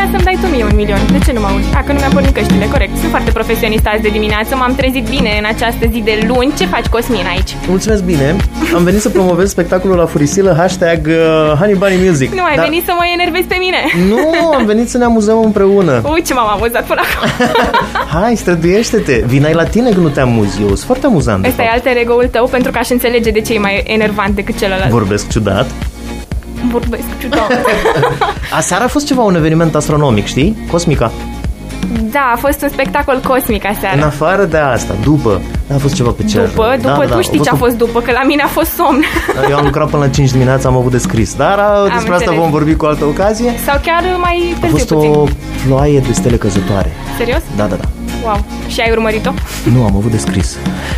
să-mi dai tu mie 1 milion. De ce nu mă auzi? Că nu mi-am pornit căștile, corect. Sunt foarte profesionist azi de dimineață, m-am trezit bine în această zi de luni. Ce faci, Cosmin, aici? Mulțumesc bine. Am venit să promovez spectacolul la Furisilă, #Honey Bunny Music. Nu ai venit să mă enervezi pe mine. Nu, am venit să ne amuzăm împreună. Ui, ce m-am amuzat până acum. Hai, străduiește-te. Vinai la tine că nu te amuzi. Eu sunt foarte amuzant. Ăsta e alter ego-ul tău, pentru că aș înțelege de ce e mai enervant decât celălalt. Vorbesc ciudat. Vorbesc ciudat. Aseară a fost ceva, un eveniment astronomic, știi? Cosmica. Da, a fost un spectacol cosmic aseară. În afară de asta, după, a fost ceva pe cer. După tu știi ce a fost după, că la mine a fost somn. Eu am lucrat până la 5 dimineața, am avut de scris, dar despre asta vom vorbi cu altă ocazie. Sau chiar mai târziu puțin. A fost o ploaie de stele căzătoare. Serios? Da. Wow. Și ai urmărit-o? Nu, am avut de scris.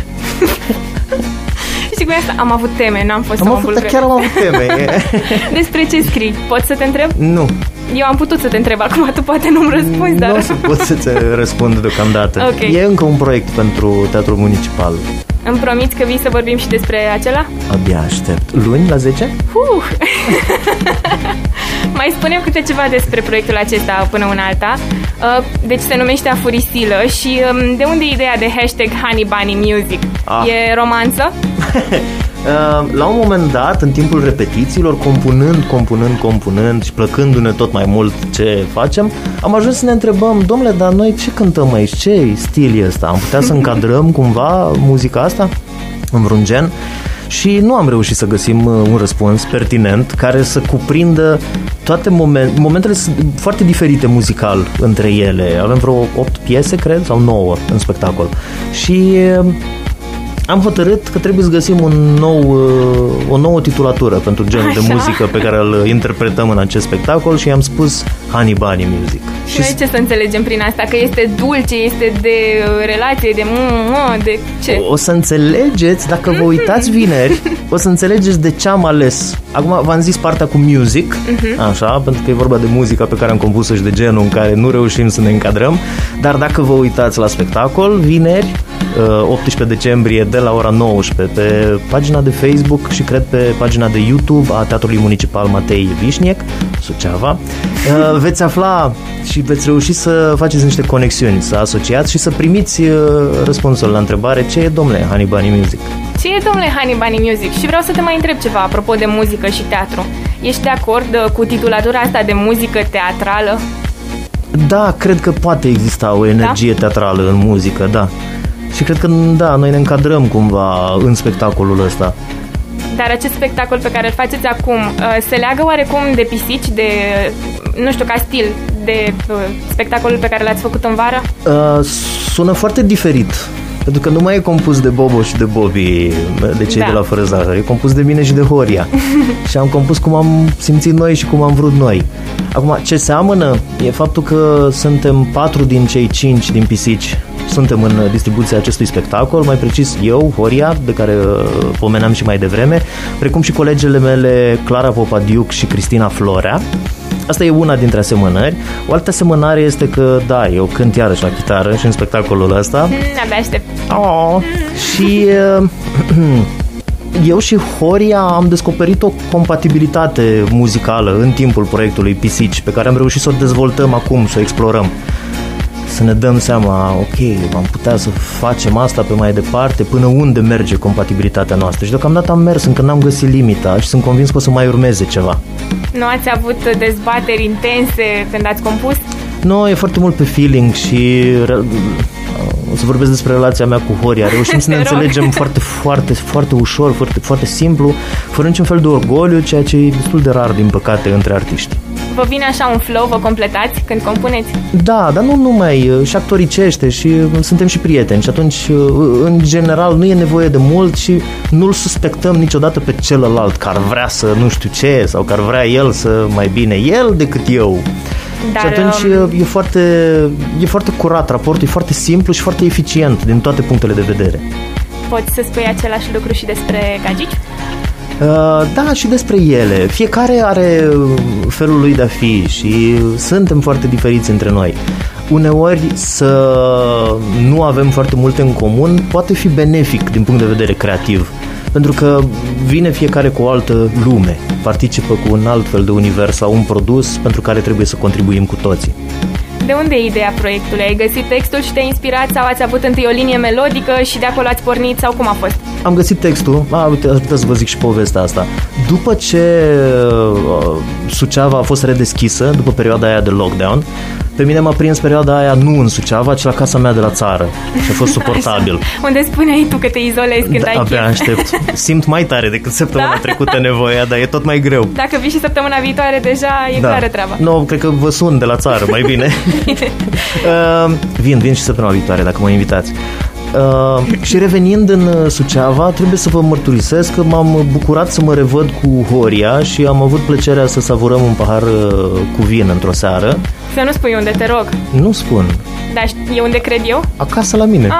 Și cu asta am avut teme, n-am fost să mă bulgăr. Chiar am avut teme. Despre ce scrii? Pot să te întreb? Nu. Eu am putut să te întreb acum, tu poate nu-mi răspunzi, dar... Nu o să pot să-ți răspund deocamdată. Okay. E încă un proiect pentru Teatrul Municipal. Îmi promiți că vii să vorbim și despre acela? Abia aștept. Luni la 10? Mai spune câte ceva despre proiectul acesta până una alta. Deci se numește Afurisilă și de unde e ideea de #Honey Bunny Music? E romanță? La un moment dat, în timpul repetițiilor, compunând și plăcându-ne tot mai mult ce facem, am ajuns să ne întrebăm, domnule, dar noi ce cântăm aici? Ce stil e ăsta? Am putea să încadrăm cumva muzica asta în vreun gen? Și nu am reușit să găsim un răspuns pertinent care să cuprindă toate momentele foarte diferite muzical între ele. Avem vreo 8 piese, cred, sau 9 în spectacol. Și am hotărât că trebuie să găsim o nouă titulatură pentru genul de muzică pe care îl interpretăm în acest spectacol și i-am spus Honey Bunny Music. Și noi ce să înțelegem prin asta? Că este dulce, este de relație, de ce? O să înțelegeți, dacă vă uitați vineri, o să înțelegeți de ce am ales. Acum v-am zis partea cu music, așa, pentru că e vorba de muzica pe care am compus-o și de genul în care nu reușim să ne încadrăm, dar dacă vă uitați la spectacol, vineri, 18 decembrie, de la ora 19, pe pagina de Facebook și cred pe pagina de YouTube a Teatrului Municipal Matei Vișniec, Suceava, veți afla și veți reuși să faceți niște conexiuni, să asociați și să primiți răspunsul la întrebare: ce e, domnule, Honey Bunny Music? Ce e, domnule, Honey Bunny Music? Și vreau să te mai întreb ceva apropo de muzică și teatru. Ești de acord cu titulatura asta de muzică teatrală? Da, cred că poate exista o energie teatrală în muzică, da. Și cred că, da, noi ne încadrăm cumva în spectacolul ăsta. Dar acest spectacol pe care îl faceți acum se leagă oarecum de pisici, de, nu știu, ca stil, de spectacolul pe care l-ați făcut în vară? Sună foarte diferit. Pentru că nu mai e compus de Bobo și de Bobby, de cei de la Fără Zahăr. E compus de mine și de Horia. Și am compus cum am simțit noi și cum am vrut noi. Acum, ce seamănă e faptul că suntem 4 din cei 5 din pisici. Suntem în distribuția acestui spectacol, mai precis eu, Horia, de care pomeneam și mai devreme, precum și colegele mele Clara Popadiuc și Cristina Florea. Asta e una dintre asemănări. O altă asemănare este că, da, eu cânt iarăși la chitară și în spectacolul ăsta. Abia aștept. Și eu și Horia am descoperit o compatibilitate muzicală în timpul proiectului Pisici, pe care am reușit să o dezvoltăm acum, să o explorăm. Să ne dăm seama, ok, am putea să facem asta pe mai departe, până unde merge compatibilitatea noastră. Și deocamdată am mers, încă n-am găsit limita și sunt convins că o să mai urmeze ceva. Nu ați avut dezbateri intense când ați compus? Nu, e foarte mult pe feeling și o să vorbesc despre relația mea cu Horia. Reușim să ne înțelegem foarte ușor, foarte simplu, fără niciun fel de orgoliu, ceea ce e destul de rar, din păcate, între artiști. Vă vine așa un flow, vă completați când compuneți? Da, dar nu numai, și actoricește și suntem și prieteni și atunci, în general, nu e nevoie de mult și nu-l suspectăm niciodată pe celălalt că ar vrea să nu știu ce sau că ar vrea el să mai bine el decât eu. Dar, și atunci e foarte curat raportul, e foarte simplu și foarte eficient din toate punctele de vedere. Poți să spui același lucru și despre gagici? Da, și despre ele. Fiecare are felul lui de a fi și suntem foarte diferiți între noi. Uneori să nu avem foarte multe în comun poate fi benefic din punct de vedere creativ, pentru că vine fiecare cu o altă lume, participă cu un alt fel de univers sau un produs pentru care trebuie să contribuim cu toții. De unde e ideea proiectului? Ai găsit textul și te-ai inspirat sau ați avut întâi o linie melodică și de acolo ați pornit sau cum a fost? Am găsit textul, uite, aș putea să vă zic și povestea asta. După ce Suceava a fost redeschisă, după perioada aia de lockdown, pe mine m-a prins perioada aia nu în Suceava, ci la casa mea de la țară și a fost suportabil. Unde spuneai tu că te izolezi când ai abia aștept. Simt mai tare decât săptămâna trecută nevoia, dar e tot mai greu. Dacă vii și săptămâna viitoare, deja e clară treaba. Nu, cred că vă sun de la țară, mai bine. Vin și săptămâna viitoare, dacă mă invitați. Și revenind în Suceava, trebuie să vă mărturisesc că m-am bucurat să mă revăd cu Horia și am avut plăcerea să savurăm un pahar cu vin într-o seară. Să nu spui unde, te rog. Nu spun. Dar e unde cred eu? Acasă la mine.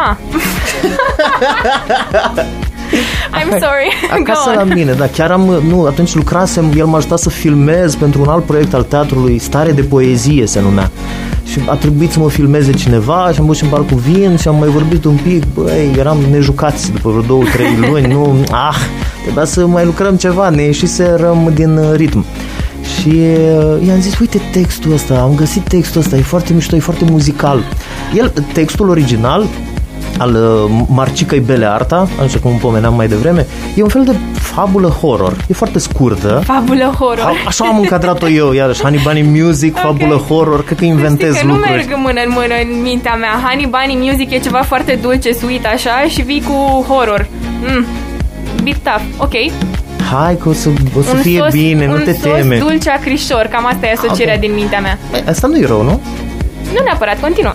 I'm sorry. Acasă la mine, da, chiar atunci lucrasem, el m-a ajutat să filmez pentru un alt proiect al teatrului, Stare de poezie se numea. Și a trebuit să mă filmeze cineva și am băut și în bar cu vin și am mai vorbit un pic, eram nejucați după vreo 2-3 luni, trebuia să mai lucrăm ceva, ne ieșiserăm din ritm. Și i-am zis, uite textul ăsta, am găsit textul ăsta, e foarte mișto, e foarte muzical. Textul original al Marcicăi Belearta, așa cum pomeneam mai devreme, e un fel de fabulă horror. E foarte scurtă. Fabulă horror. Așa am încadrat-o eu, iarăși. Honey Bunny Music, okay. Fabulă horror, cred că inventez că lucruri. Nu merg mână în mână în mintea mea. Honey Bunny Music e ceva foarte dulce, sweet, așa, și vii cu horror. Bit tough, ok. Hai că o să fie bine, nu te teme. Un sos dulce acrișor, cam asta e asocierea din mintea mea. Asta nu e rău, nu? Nu neapărat, continuă.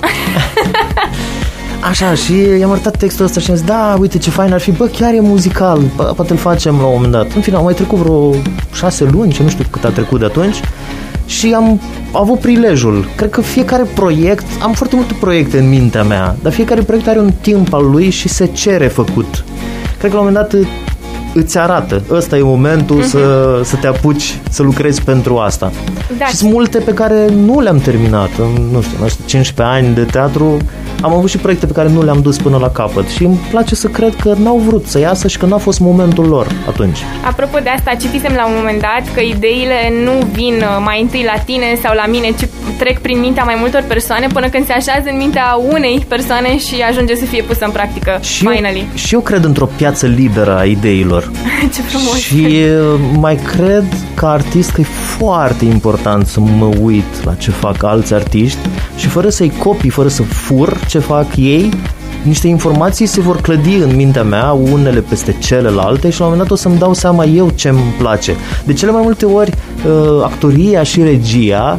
Așa, și i-am arătat textul ăsta și am zis, da, uite ce fain ar fi, chiar e muzical, poate îl facem la un moment dat. În final, au mai trecut vreo 6 luni, și nu știu cât a trecut de atunci, și am avut prilejul. Cred că fiecare proiect, am foarte multe proiecte în mintea mea, dar fiecare proiect are un timp al lui și se cere făcut. Cred că la un moment dat îți arată, ăsta e momentul să te apuci să lucrezi pentru asta. Da. Și sunt multe pe care nu le-am terminat. Nu știu, 15 ani de teatru, am avut și proiecte pe care nu le-am dus până la capăt și îmi place să cred că n-au vrut să iasă și că n-a fost momentul lor atunci. Apropo de asta, citisem la un moment dat că ideile nu vin mai întâi la tine sau la mine, ci trec prin mintea mai multor persoane până când se așează în mintea unei persoane și ajunge să fie pusă în practică, finally. Și eu cred într-o piață liberă a ideilor. Ce frumos! Și mai cred ca artist că e foarte important să mă uit la ce fac alți artiști și fără să-i copii, fără să fur ce fac ei, niște informații se vor clădi în mintea mea, unele peste celelalte, și la un moment dat o să-mi dau seama eu ce-mi place. De cele mai multe ori, actoria și regia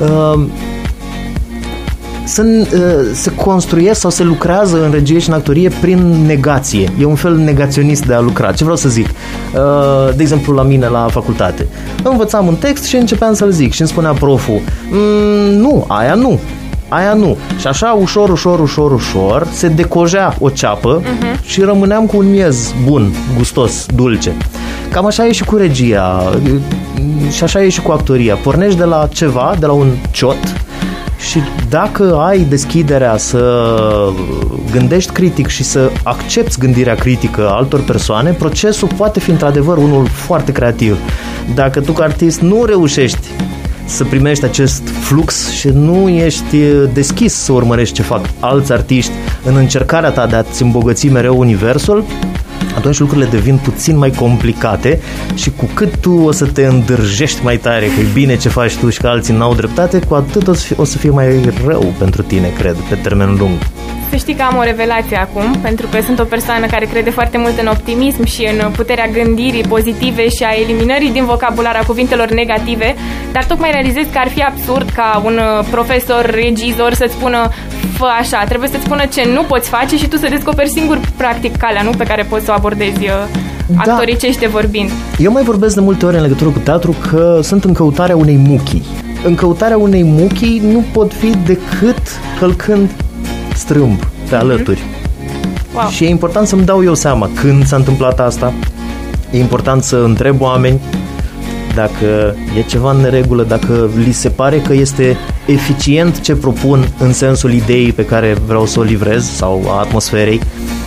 se construiesc sau se lucrează în regie și în actorie prin negație. E un fel negaționist de a lucra. Ce vreau să zic? De exemplu, la mine, la facultate. Învățam un text și începeam să-l zic și îmi spunea proful, nu, aia nu. Aia nu. Și așa, ușor, se decojea o ceapă și rămâneam cu un miez bun, gustos, dulce. Cam așa e și cu regia și așa e și cu actoria. Pornești de la ceva, de la un ciot, și dacă ai deschiderea să gândești critic și să accepti gândirea critică a altor persoane, procesul poate fi într-adevăr unul foarte creativ. Dacă tu ca artist nu reușești să primești acest flux și nu ești deschis să urmărești ce fac alți artiști în încercarea ta de a-ți îmbogăți mereu universul, atunci lucrurile devin puțin mai complicate și cu cât tu o să te îndârjești mai tare că e bine ce faci tu și că alții n-au dreptate, cu atât o să fie mai rău pentru tine, cred, pe termen lung. Să știi că am o revelație acum, pentru că sunt o persoană care crede foarte mult în optimism și în puterea gândirii pozitive și a eliminării din vocabular a cuvintelor negative, dar tocmai realizez că ar fi absurd ca un profesor, regizor să-ți spună fă așa, trebuie să-ți spună ce nu poți face și tu să descoperi singur practic calea, nu, pe care poți să o abordezi actoricește vorbind. Eu mai vorbesc de multe ori în legătură cu teatru că sunt în căutarea unei muchii. În căutarea unei muchii nu pot fi decât călcând strâmb pe alături. Wow. Și e important să-mi dau eu seama când s-a întâmplat asta. E important să întreb oameni dacă e ceva în neregulă, dacă li se pare că este eficient ce propun în sensul ideii pe care vreau să o livrez sau a atmosferei.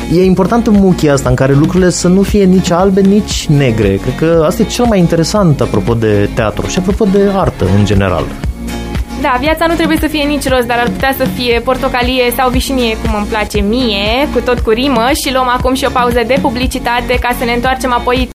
E important în muchia asta în care lucrurile să nu fie nici albe, nici negre. Cred că asta e cel mai interesant apropo de teatru și apropo de artă în general. Da, viața nu trebuie să fie nici roz, dar ar putea să fie portocalie sau vișinie, cum îmi place mie, cu tot cu rimă. Și luăm acum și o pauză de publicitate ca să ne întoarcem apoi